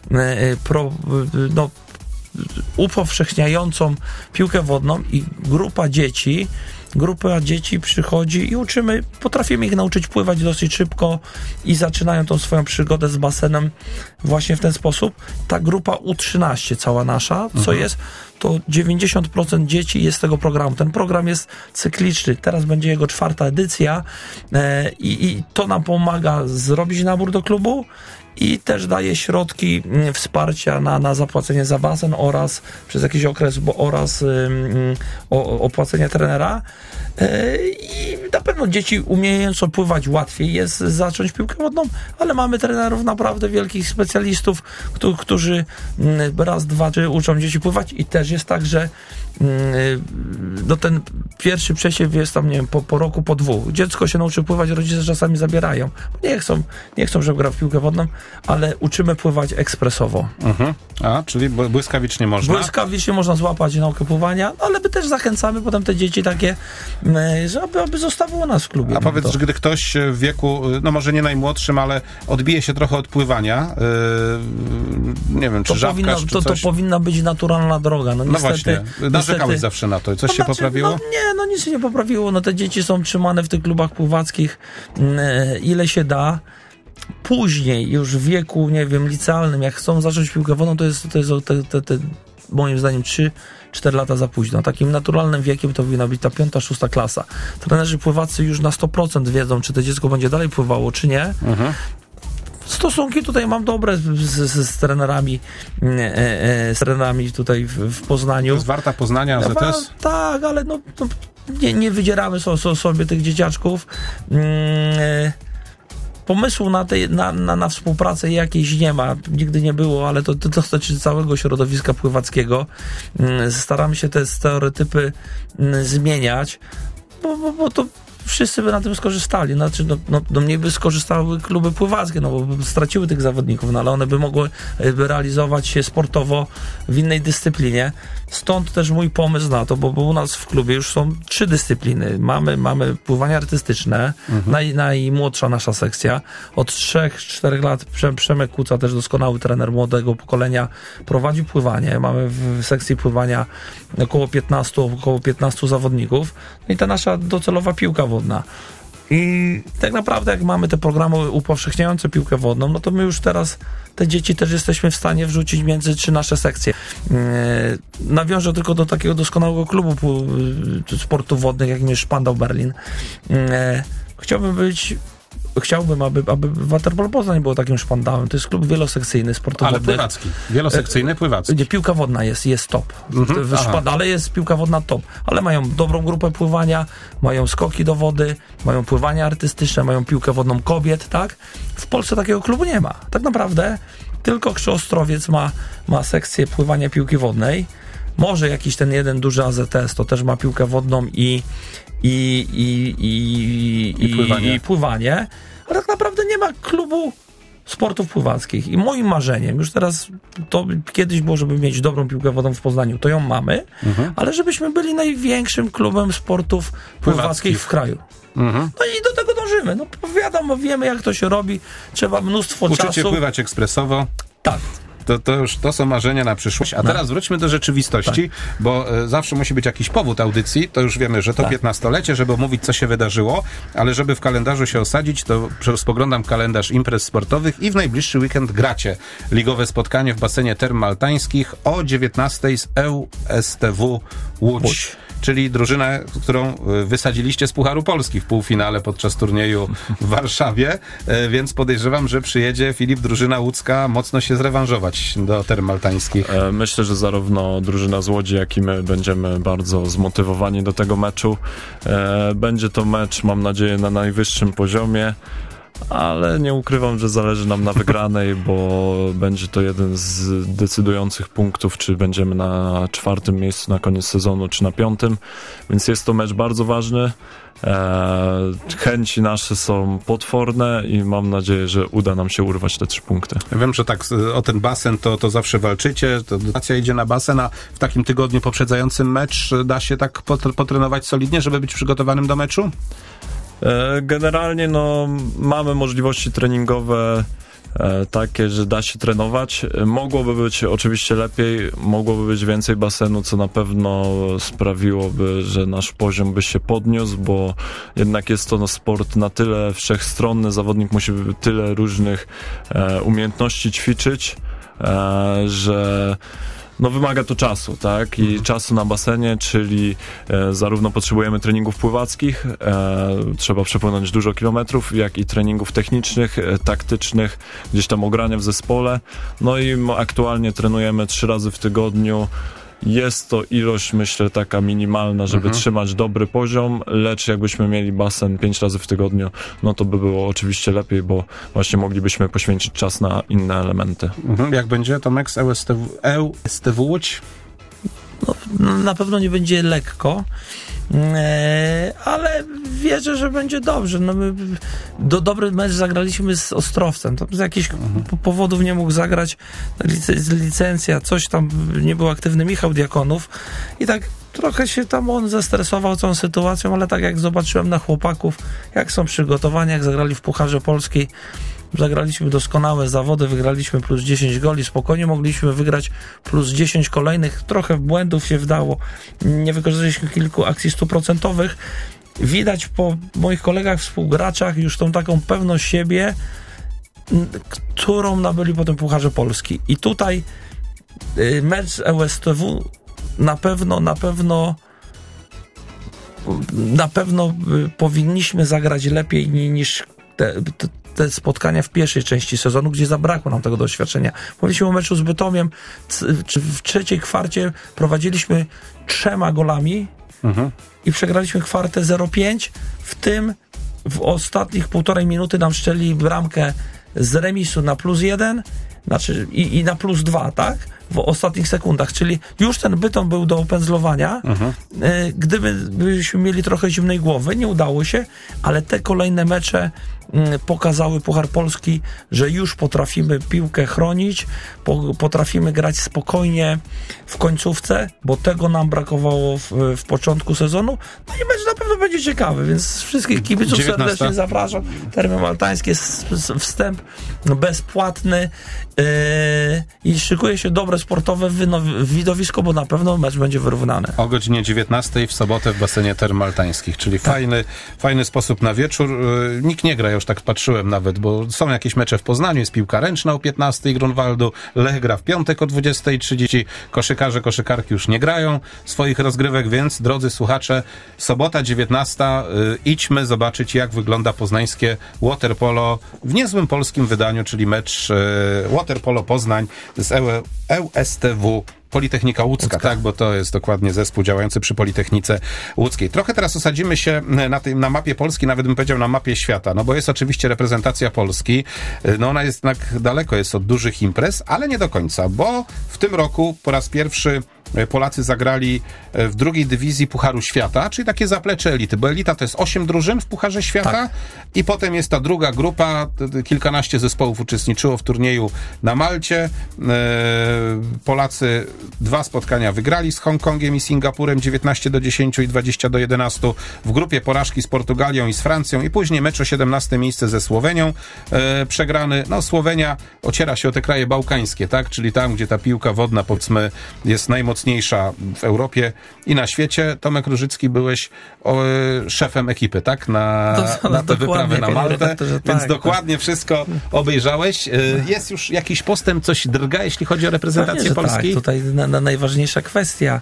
upowszechniającą piłkę wodną, i grupa dzieci przychodzi i potrafimy ich nauczyć pływać dosyć szybko i zaczynają tą swoją przygodę z basenem właśnie w ten sposób. Ta grupa U13 cała nasza, to 90% dzieci jest z tego programu. Ten program jest cykliczny. Teraz będzie jego 4. edycja i to nam pomaga zrobić nabór do klubu i też daje środki wsparcia na zapłacenie za basen oraz przez jakiś okres oraz opłacenie trenera. I na pewno dzieci umiejąco pływać łatwiej jest zacząć piłkę wodną, ale mamy trenerów naprawdę wielkich specjalistów, którzy raz, 2, 3 uczą dzieci pływać, i też jest tak, że ten pierwszy przesiew jest tam, nie wiem, po roku, po 2. Dziecko się nauczy pływać, rodzice czasami zabierają. Nie chcą, żeby grał w piłkę wodną, ale uczymy pływać ekspresowo. Czyli błyskawicznie można? Błyskawicznie można złapać naukę pływania, ale my też zachęcamy potem te dzieci takie, aby zostały u nas w klubie. A powiedz, że gdy ktoś w wieku, może nie najmłodszym, ale odbije się trochę od pływania, nie wiem, czy żabkarz, czy coś? To powinna być naturalna droga. Właśnie, narzekałeś zawsze na to. Coś się poprawiło? Nic się nie poprawiło. Te dzieci są trzymane w tych klubach pływackich ile się da. Później, już w wieku, nie wiem, licealnym, jak chcą zacząć piłkę wodną, to jest moim zdaniem 3-4 lata za późno. Takim naturalnym wiekiem to powinna być ta 5., 6. klasa. Trenerzy pływacy już na 100% wiedzą, czy to dziecko będzie dalej pływało, czy nie. Stosunki tutaj mam dobre z trenerami, tutaj w Poznaniu. To jest Warta Poznania, AZS? Tak, ale nie wydzieramy sobie tych dzieciaczków. Pomysłu na współpracę jakiejś nie ma, nigdy nie było, ale to dotyczy całego środowiska pływackiego. Staramy się te stereotypy zmieniać, bo to wszyscy by na tym skorzystali. Mniej by skorzystały kluby pływackie, bo by straciły tych zawodników, ale one by mogły realizować się sportowo w innej dyscyplinie. Stąd też mój pomysł na to, bo u nas w klubie już są 3 dyscypliny. Mamy pływanie artystyczne, najmłodsza nasza sekcja. Od 3-4 lat Przemek Kuca, też doskonały trener młodego pokolenia, prowadzi pływanie. Mamy w sekcji pływania około 15 zawodników. I ta nasza docelowa piłka wodna. I tak naprawdę, jak mamy te programy upowszechniające piłkę wodną, to my już teraz te dzieci też jesteśmy w stanie wrzucić między 3 nasze sekcje. Nawiążę tylko do takiego doskonałego klubu sportów wodnych, jakim jest Spandau Berlin. Chciałbym, aby Waterpolo Poznań było takim szpandałem. To jest klub wielosekcyjny, sportowy. Ale pływacki. Wielosekcyjny, pływacki. Gdzie piłka wodna jest top. W szpandale jest piłka wodna top. Ale mają dobrą grupę pływania, mają skoki do wody, mają pływanie artystyczne, mają piłkę wodną kobiet, tak? W Polsce takiego klubu nie ma. Tak naprawdę tylko Krzyostrowiec ma sekcję pływania piłki wodnej. Może jakiś ten jeden duży AZS to też ma piłkę wodną i pływanie. Ale tak naprawdę nie ma klubu sportów pływackich. I moim marzeniem, już teraz to kiedyś było, żeby mieć dobrą piłkę wodną w Poznaniu, to ją mamy, ale żebyśmy byli największym klubem sportów pływackich w kraju. No i do tego dążymy. No wiadomo, wiemy jak to się robi, trzeba mnóstwo czasu. Uczycie pływać ekspresowo? Tak. To są marzenia na przyszłość. A teraz wróćmy do rzeczywistości, bo zawsze musi być jakiś powód audycji. To już wiemy, że to 15-lecie, żeby omówić, co się wydarzyło, ale żeby w kalendarzu się osadzić, to spoglądam kalendarz imprez sportowych i w najbliższy weekend gracie ligowe spotkanie w basenie Term Maltańskich o 19:00 z ŁSTW Łódź. Czyli drużynę, którą wysadziliście z Pucharu Polski w półfinale podczas turnieju w Warszawie, więc podejrzewam, że przyjedzie Filip, drużyna łódzka, mocno się zrewanżować do Term Maltańskich. Myślę, że zarówno drużyna z Łodzi, jak i my będziemy bardzo zmotywowani do tego meczu. Będzie to mecz, mam nadzieję, na najwyższym poziomie, ale nie ukrywam, że zależy nam na wygranej, bo będzie to jeden z decydujących punktów, czy będziemy na 4. miejscu na koniec sezonu, czy na 5. Więc jest to mecz bardzo ważny. Chęci nasze są potworne i mam nadzieję, że uda nam się urwać te 3 punkty. Ja wiem, że tak o ten basen to zawsze walczycie, to dotacja idzie na basen, a w takim tygodniu poprzedzającym mecz da się tak potrenować solidnie, żeby być przygotowanym do meczu? Generalnie mamy możliwości treningowe takie, że da się trenować. Mogłoby być oczywiście lepiej, mogłoby być więcej basenu, co na pewno sprawiłoby, że nasz poziom by się podniósł, bo jednak jest to sport na tyle wszechstronny, zawodnik musi tyle różnych umiejętności ćwiczyć, że wymaga to czasu, tak? I czasu na basenie, czyli zarówno potrzebujemy treningów pływackich, trzeba przepłynąć dużo kilometrów, jak i treningów technicznych, taktycznych, gdzieś tam ogrania w zespole. No i aktualnie trenujemy 3 razy w tygodniu. Jest to ilość, myślę, taka minimalna, żeby trzymać dobry poziom, lecz jakbyśmy mieli basen 5 razy w tygodniu, to by było oczywiście lepiej, bo właśnie moglibyśmy poświęcić czas na inne elementy. Jak będzie, Tomek, z ŁSTW Łódź? Na pewno nie będzie lekko, ale wierzę, że będzie dobrze. My dobry mecz zagraliśmy z Ostrowcem. To z jakichś powodów nie mógł zagrać, licencja, coś tam, nie był aktywny Michał Diakonów i tak trochę się tam on zestresował tą sytuacją, ale tak jak zobaczyłem na chłopaków, jak są przygotowani, jak zagrali w Pucharze Polski, zagraliśmy doskonałe zawody, wygraliśmy plus 10 goli, spokojnie mogliśmy wygrać plus 10 kolejnych, trochę błędów się wdało, nie wykorzystaliśmy kilku akcji 100%. Widać po moich kolegach, współgraczach już tą taką pewność siebie, którą nabyli po tym Pucharze Polski. I tutaj mecz z ŁSTW na pewno powinniśmy zagrać lepiej niż te spotkania w pierwszej części sezonu, gdzie zabrakło nam tego doświadczenia. Mówiliśmy o meczu z Bytomiem, w trzeciej kwarcie prowadziliśmy 3 golami i przegraliśmy kwartę 0-5, w tym w ostatnich 1,5 minuty nam szczeli bramkę z remisu na +1, i na +2, tak? W ostatnich sekundach, czyli już ten Bytom był do opędzlowania. Gdybyśmy mieli trochę zimnej głowy, nie udało się, ale te kolejne mecze pokazały Puchar Polski, że już potrafimy piłkę chronić, potrafimy grać spokojnie w końcówce, bo tego nam brakowało w początku sezonu. No i mecz na pewno będzie ciekawy, więc wszystkich kibiców 19. serdecznie zapraszam. Termy Maltańskie, wstęp bezpłatny i szykuje się dobre sportowe widowisko, bo na pewno mecz będzie wyrównany. O godzinie 19:00 w sobotę w basenie Term Maltańskich, czyli fajny sposób na wieczór. Nikt nie gra, ja już tak patrzyłem nawet, bo są jakieś mecze w Poznaniu, jest piłka ręczna o 15:00 Grunwaldu, Lech gra w piątek o 20:30, koszykarki już nie grają swoich rozgrywek, więc drodzy słuchacze, sobota 19:00, idźmy zobaczyć, jak wygląda poznańskie waterpolo w niezłym polskim wydaniu, czyli mecz Waterpolo Poznań z ŁSTW Politechnika Łódzka, tak, bo to jest dokładnie zespół działający przy Politechnice Łódzkiej. Trochę teraz osadzimy się na mapie Polski, nawet bym powiedział na mapie świata, bo jest oczywiście reprezentacja Polski, ona jest jednak daleko jest od dużych imprez, ale nie do końca, bo w tym roku po raz pierwszy Polacy zagrali w drugiej dywizji Pucharu Świata, czyli takie zaplecze elity, bo elita to jest 8 drużyn w Pucharze Świata, tak. I potem jest ta druga grupa, kilkanaście zespołów uczestniczyło w turnieju na Malcie. Polacy 2 spotkania wygrali z Hongkongiem i Singapurem 19-10 i 20-11. W grupie porażki z Portugalią i z Francją i później mecz o 17 miejsce ze Słowenią przegrany. No Słowenia ociera się o te kraje bałkańskie, tak? Czyli tam, gdzie ta piłka wodna, powiedzmy, jest najmocniejsza w Europie i na świecie. Tomek Różycki, byłeś szefem ekipy, tak? Na tę wyprawę na Maltę, więc tak, dokładnie wszystko obejrzałeś. Jest już jakiś postęp, coś drga, jeśli chodzi o reprezentację polskiej? Tak, tutaj najważniejsza kwestia.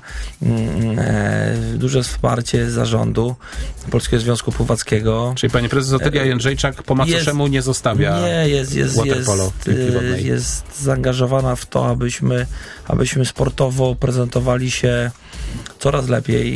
Duże wsparcie zarządu Polskiego Związku Pływackiego. Czyli pani prezes Otylia Jędrzejczak po macoszemu nie zostawia jest zaangażowana w to, abyśmy sportowo prezentowali się coraz lepiej.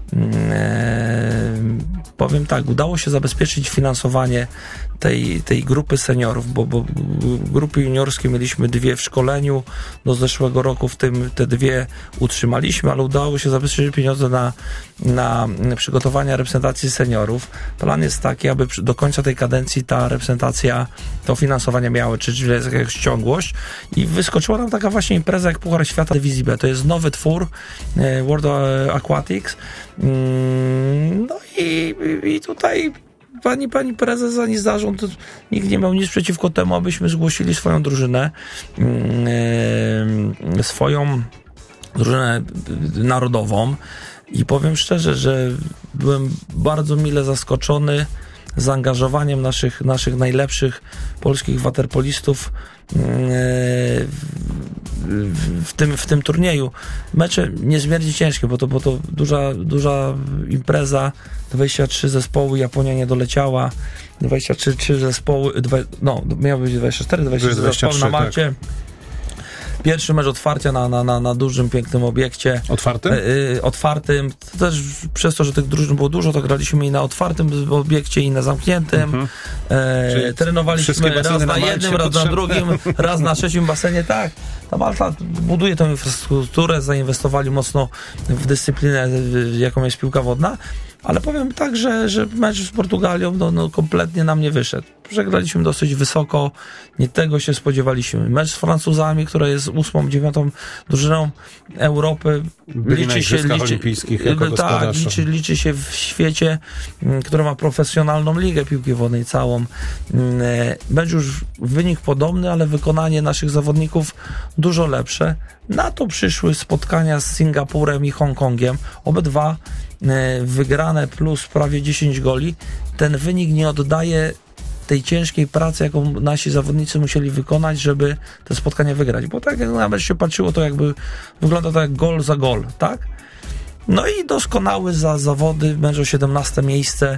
Powiem tak, udało się zabezpieczyć finansowanie tej grupy seniorów, bo grupy juniorskie mieliśmy 2 w szkoleniu do zeszłego roku, w tym te 2 utrzymaliśmy, ale udało się zabezpieczyć pieniądze na przygotowanie reprezentacji seniorów. Plan jest taki, aby do końca tej kadencji ta reprezentacja, to finansowanie miały, czyli jest jakaś ciągłość i wyskoczyła nam taka właśnie impreza jak Puchar Świata Dywizji B. To jest nowy twór World Aquatics. No i tutaj pani prezes ani zarząd, nikt nie miał nic przeciwko temu, abyśmy zgłosili swoją drużynę, swoją drużynę narodową i powiem szczerze, że byłem bardzo mile zaskoczony zaangażowaniem naszych najlepszych polskich waterpolistów w tym turnieju. Mecze niezmiernie ciężkie, bo to duża impreza, 23 zespoły, Japonia nie doleciała, 23 zespoły, miało być 24, 23 zespoły na Malcie. Tak. Pierwszy mecz otwarcia na dużym, pięknym obiekcie. Otwartym? Otwartym. Też przez to, że tych drużyn było dużo, to graliśmy i na otwartym obiekcie, i na zamkniętym. Trenowaliśmy raz na jednym, raz na drugim, raz na trzecim basenie. Tak, ta Malta buduje tę infrastrukturę, zainwestowali mocno w dyscyplinę, jaką jest piłka wodna. Ale powiem tak, że mecz z Portugalią kompletnie nam nie wyszedł. Przegraliśmy dosyć wysoko, nie tego się spodziewaliśmy. Mecz z Francuzami, która jest 8., 9. drużyną Europy, liczy się w świecie, który ma profesjonalną ligę piłki wodnej całą. Mecz już wynik podobny, ale wykonanie naszych zawodników dużo lepsze. Na to przyszły spotkania z Singapurem i Hongkongiem. Obydwa wygrane plus prawie 10 goli. Ten wynik nie oddaje tej ciężkiej pracy, jaką nasi zawodnicy musieli wykonać, żeby te spotkania wygrać. Bo tak jak nawet się patrzyło, to jakby wygląda to jak gol za gol, tak? No i doskonały za zawody, mecz o 17 miejsce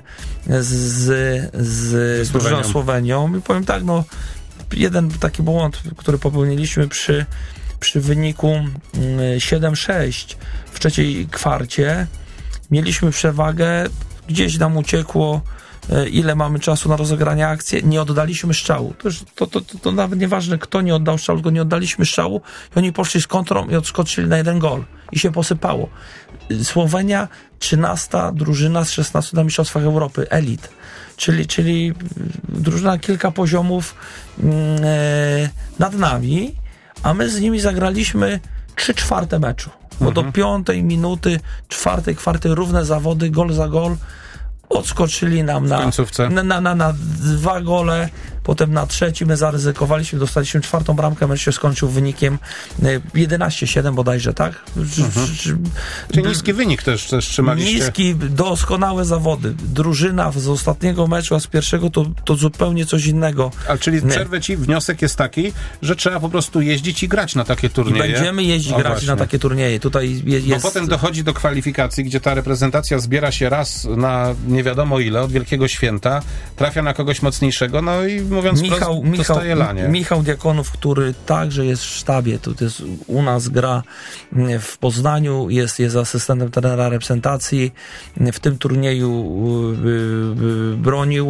z drużyną Słowenią. I powiem tak, jeden taki błąd, który popełniliśmy przy wyniku 7-6 w trzeciej kwarcie. Mieliśmy przewagę, gdzieś nam uciekło, ile mamy czasu na rozegranie akcji, nie oddaliśmy strzału. To nawet nieważne, kto nie oddał strzału, tylko nie oddaliśmy strzału i oni poszli z kontrą i odskoczyli na 1 gol. I się posypało. Słowenia 13. drużyna z 16 na Mistrzostwach Europy, elit. Czyli drużyna kilka poziomów nad nami, a my z nimi zagraliśmy 3/4 meczu. Bo do 5. minuty, 4. kwarty równe zawody, gol za gol. Odskoczyli nam na 2 gole, potem na 3. my zaryzykowaliśmy, dostaliśmy 4. bramkę, mecz się skończył wynikiem 11-7 bodajże, tak? Czyli niski wynik też trzymaliście. Niski, doskonałe zawody. Drużyna z ostatniego meczu, a z pierwszego to zupełnie coś innego. Ale czyli przerwę ci, wniosek jest taki, że trzeba po prostu jeździć i grać na takie turnieje. I będziemy jeździć grać właśnie na takie turnieje. Tutaj jest... Bo potem dochodzi do kwalifikacji, gdzie ta reprezentacja zbiera się raz na nie wiadomo ile, od Wielkiego Święta, trafia na kogoś mocniejszego, no i mówiąc dostaje lanie. Michał Diakonów, który także jest w sztabie, to jest u nas gra w Poznaniu, jest asystentem trenera reprezentacji, w tym turnieju bronił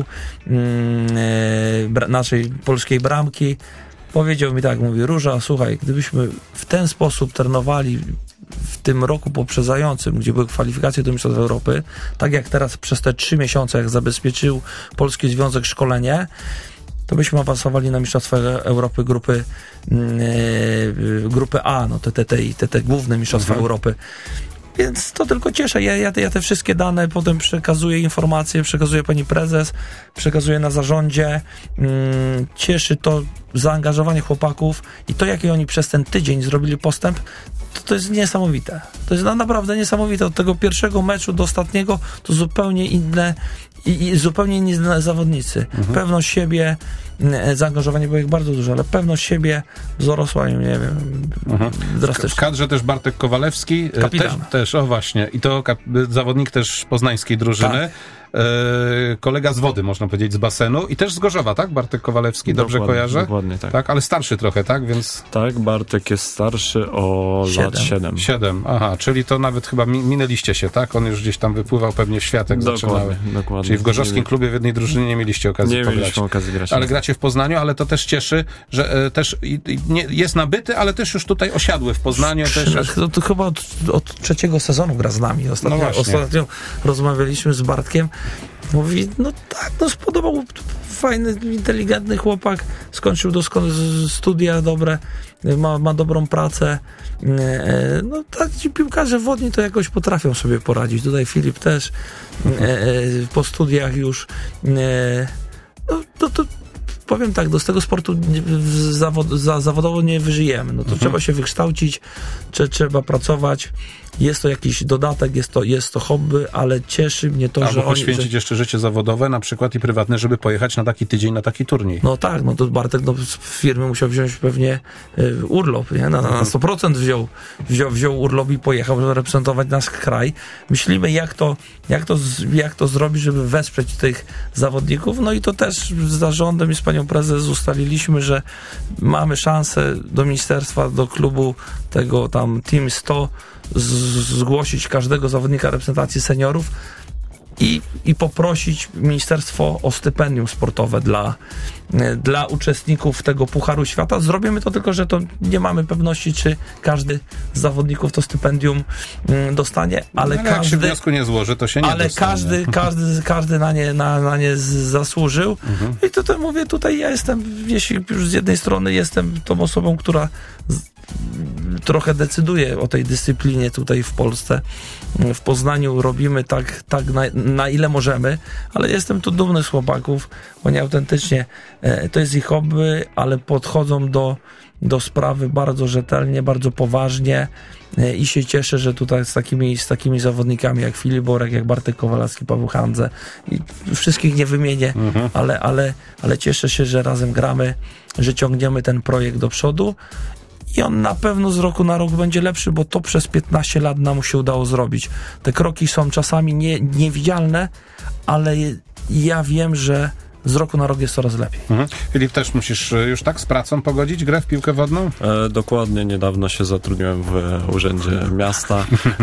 naszej polskiej bramki. Powiedział mi tak, mówi: Róża, słuchaj, gdybyśmy w ten sposób trenowali w tym roku poprzedzającym, gdzie były kwalifikacje do Mistrzostw Europy, tak jak teraz przez te 3 miesiące, jak zabezpieczył Polski Związek Szkolenie, to byśmy awansowali na Mistrzostwa Europy grupy A, no te główne Mistrzostwa Europy. Więc to tylko cieszę. Ja te wszystkie dane potem przekazuję, informacje przekazuję pani prezes, przekazuję na zarządzie. Cieszy to zaangażowanie chłopaków i to, jaki oni przez ten tydzień zrobili postęp, to jest niesamowite. To jest naprawdę niesamowite. Od tego pierwszego meczu do ostatniego to zupełnie inne i zupełnie inni zawodnicy. Pewność siebie, zaangażowanie było ich bardzo dużo, ale pewność siebie wzrosła, nie wiem, drastycznie. W kadrze też Bartek Kowalewski. Kapitan. Też, o właśnie. I to zawodnik też poznańskiej drużyny. Tak. Kolega z wody, można powiedzieć, z basenu i też z Gorzowa, tak? Bartek Kowalewski, dobrze kojarzę? Dokładnie, tak. Ale starszy trochę, tak? Więc... Tak, Bartek jest starszy o lat 7. 7, aha, czyli to nawet chyba minęliście się, tak? On już gdzieś tam wypływał pewnie w świat, jak zaczynały. Dokładnie. Czyli w gorzowskim klubie w jednej drużynie nie mieliście okazji pograć. Nie mieliśmy okazji grać. Ale gracie w Poznaniu, ale to też cieszy, że też jest nabyty, ale też już tutaj osiadły w Poznaniu. To chyba od 3. sezonu gra z nami. Ostatnio rozmawialiśmy z Bartkiem. Mówi, no tak, spodobał, fajny, inteligentny chłopak, skończył studia dobre, ma dobrą pracę. No tak, ci piłkarze wodni to jakoś potrafią sobie poradzić. Tutaj Filip też po studiach już to powiem tak, z tego sportu zawodowo nie wyżyjemy. No to trzeba się wykształcić, trzeba pracować. Jest to jakiś dodatek, jest to hobby, ale cieszy mnie to, że poświęcić jeszcze życie zawodowe, na przykład i prywatne, żeby pojechać na taki tydzień, na taki turniej. No tak, no to Bartek z firmy musiał wziąć pewnie urlop, nie? Na 100% wziął urlop i pojechał, żeby reprezentować nasz kraj. Myślimy, jak to zrobić, żeby wesprzeć tych zawodników, no i to też z zarządem i z panią prezes ustaliliśmy, że mamy szansę do ministerstwa, do klubu tego tam Team 100 zgłosić każdego zawodnika reprezentacji seniorów i poprosić ministerstwo o stypendium sportowe dla uczestników tego Pucharu Świata. Zrobimy to, tylko że to nie mamy pewności, czy każdy z zawodników to stypendium dostanie, ale jak się wniosku nie złoży, to się nie dostanie. Ale każdy na nie zasłużył. I tutaj mówię, tutaj ja jestem, jeśli już z jednej strony jestem tą osobą, która trochę decyduje o tej dyscyplinie tutaj w Polsce. W Poznaniu robimy tak na ile możemy, ale jestem tu dumny z chłopaków. Oni autentycznie, to jest ich hobby, ale podchodzą do sprawy bardzo rzetelnie, bardzo poważnie i się cieszę, że tutaj z takimi zawodnikami jak Filip Borek, jak Bartek Kowalewski, Paweł Handze i wszystkich nie wymienię, ale cieszę się, że razem gramy, że ciągniemy ten projekt do przodu. I on na pewno z roku na rok będzie lepszy, bo to przez 15 lat nam się udało zrobić. Te kroki są czasami niewidzialne, ale ja wiem, że z roku na rok jest coraz lepiej. Filip, też musisz już tak z pracą pogodzić grę w piłkę wodną? Dokładnie, niedawno się zatrudniłem w Urzędzie Miasta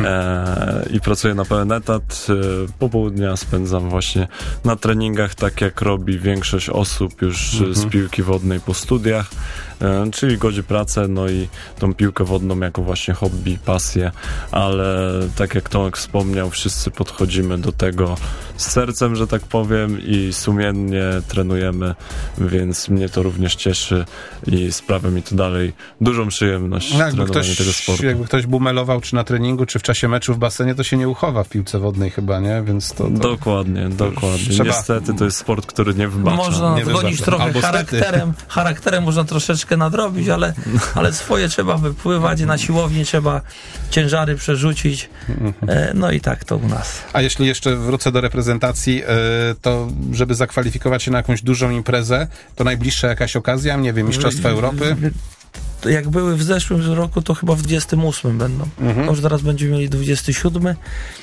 i pracuję na pełen etat. Popołudnia spędzam właśnie na treningach, tak jak robi większość osób już z piłki wodnej po studiach. Czyli godzi pracę, no i tą piłkę wodną jako właśnie hobby, pasję, ale tak jak Tomek wspomniał, wszyscy podchodzimy do tego z sercem, że tak powiem, i sumiennie trenujemy, więc mnie to również cieszy i sprawia mi to dalej dużą przyjemność trenowanie tego sportu. Jakby ktoś bumelował czy na treningu, czy w czasie meczu w basenie, to się nie uchowa w piłce wodnej chyba, nie? Więc to... Dokładnie. Niestety to jest sport, który nie wybacza. Można nadgonić trochę charakterem, można troszeczkę nadrobić, ale swoje trzeba wypływać, na siłowni trzeba ciężary przerzucić, no i tak to u nas. A jeśli jeszcze wrócę do reprezentacji, to żeby zakwalifikować się na jakąś dużą imprezę, to najbliższa jakaś okazja, nie wiem, Mistrzostwa Europy? Jak były w zeszłym roku, to chyba w 28 będą. Już teraz będziemy mieli 27.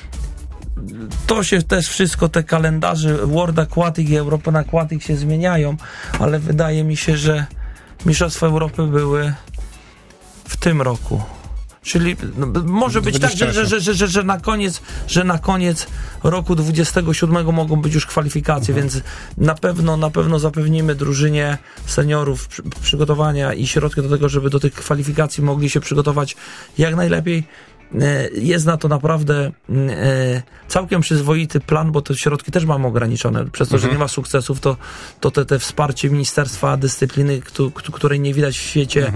To się też wszystko, te kalendarze World Aquatic i European Aquatic się zmieniają, ale wydaje mi się, że Mistrzostwa Europy były w tym roku. Czyli może być tak, że na koniec roku 27 mogą być już kwalifikacje, więc na pewno zapewnimy drużynie seniorów przygotowania i środki do tego, żeby do tych kwalifikacji mogli się przygotować jak najlepiej. jest na to naprawdę całkiem przyzwoity plan, bo te środki też mamy ograniczone. Przez to, że nie ma sukcesów, to te wsparcie Ministerstwa Dyscypliny, której nie widać w świecie,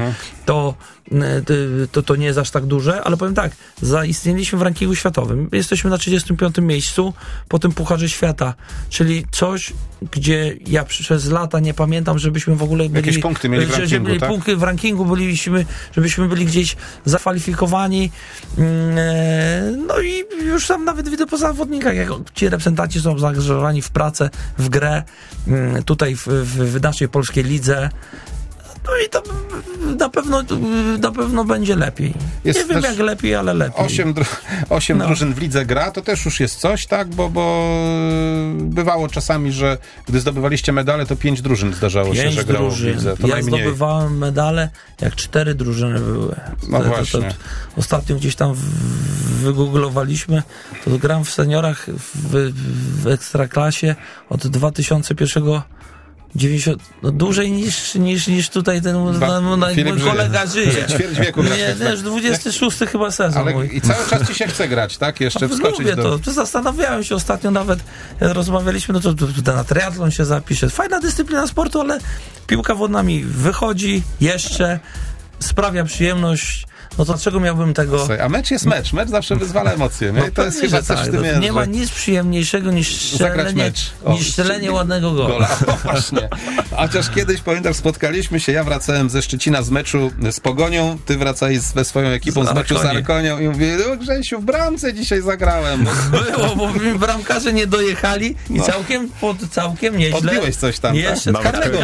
to nie jest aż tak duże, ale powiem tak, zaistnieliśmy w rankingu światowym. Jesteśmy na 35. miejscu po tym Pucharze Świata, czyli coś, gdzie ja przez lata nie pamiętam, żebyśmy w ogóle byli... Jakieś punkty mieli w rankingu, tak? Punkty w rankingu żebyśmy byli gdzieś zakwalifikowani. No i już tam nawet widzę po zawodnikach, jak ci reprezentanci są zaangażowani w pracę, w grę, tutaj w naszej polskiej lidze. No i to na pewno będzie lepiej. Nie wiem jak lepiej, ale lepiej. 8 drużyn w lidze gra, to też już jest coś, tak? Bo bywało czasami, że gdy zdobywaliście medale, to 5 drużyn zdarzało się, że grało w lidze. To ja najmniej. Zdobywałem medale, jak 4 drużyny były. No właśnie. Ostatnio gdzieś tam wygooglowaliśmy, to gram w seniorach w Ekstraklasie od 2001 dłużej niż tutaj ten mój kolega żyje. Ćwierć wieku grasz. Nie, już 26 chyba sezon. Ale mój. I cały czas ci się chce grać, tak? Jeszcze wskoczyć lubię to. Zastanawiałem się ostatnio nawet, rozmawialiśmy, no to na triatlon się zapisze. Fajna dyscyplina sportu, ale piłka wodna mi wychodzi jeszcze, sprawia przyjemność. No to dlaczego miałbym tego... A mecz jest mecz. Mecz zawsze wyzwala emocje. No, to jest chyba coś w tym jest. Nie ma nic przyjemniejszego niż strzelenie ładnego gola. No właśnie. Chociaż kiedyś, pamiętam, spotkaliśmy się, ja wracałem ze Szczecina z meczu z Pogonią, ty wracałeś ze swoją ekipą z meczu z Arkonią i mówię, no Grzesiu, w bramce dzisiaj zagrałem. Było, bo mi bramkarze nie dojechali i całkiem nieźle. Podbiłeś coś tam, jeszcze tak? Karnego.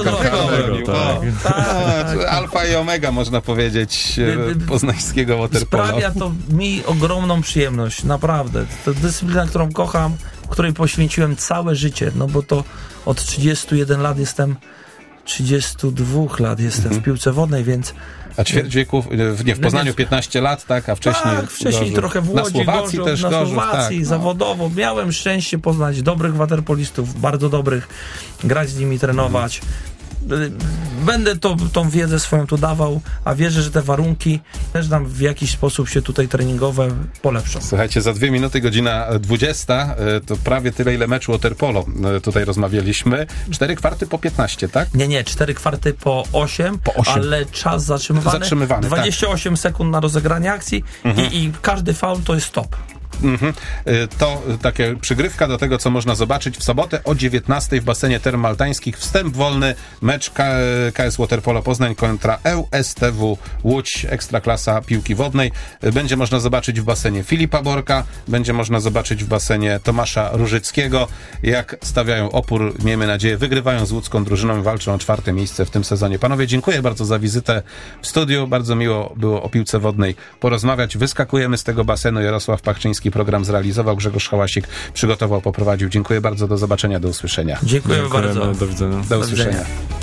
Alfa i omega, można powiedzieć, poznańskiego waterpolo. Sprawia to mi ogromną przyjemność, naprawdę. To dyscyplina, którą kocham, której poświęciłem całe życie, no bo to od 31 lat jestem, 32 lat jestem w piłce wodnej, więc... A ćwierć wieku, w Poznaniu 15 lat, tak? A wcześniej... Tak, wcześniej trochę w Łodzi, na Słowacji też na Słowacji, zawodowo. Miałem szczęście poznać dobrych waterpolistów, bardzo dobrych, grać z nimi, trenować. Będę tą wiedzę swoją tu dawał, a wierzę, że te warunki też nam w jakiś sposób się tutaj treningowe polepszą. Słuchajcie, za 2 minuty, godzina 20, to prawie tyle, ile meczu waterpolo tutaj rozmawialiśmy. 4 kwarty po 15, tak? Nie, 4 kwarty po 8, ale czas zatrzymywany 28 sekund na rozegranie akcji i każdy faul to jest stop. To takie przygrywka do tego, co można zobaczyć w sobotę o 19 w basenie Term Maltańskich. Wstęp wolny, mecz KS Waterpolo Poznań kontra ŁSTW Łódź, ekstraklasa piłki wodnej. Będzie można zobaczyć w basenie Filipa Borka, będzie można zobaczyć w basenie Tomasza Różyckiego, jak stawiają opór, miejmy nadzieję, wygrywają z łódzką drużyną i walczą o 4. miejsce w tym sezonie. Panowie, dziękuję bardzo za wizytę w studiu. Bardzo miło było o piłce wodnej porozmawiać. Wyskakujemy z tego basenu. Jarosław Pachczyński program zrealizował, Grzegorz Hałasik przygotował, poprowadził. Dziękuję bardzo, do zobaczenia, do usłyszenia. Dziękuję bardzo. Do widzenia. Do usłyszenia.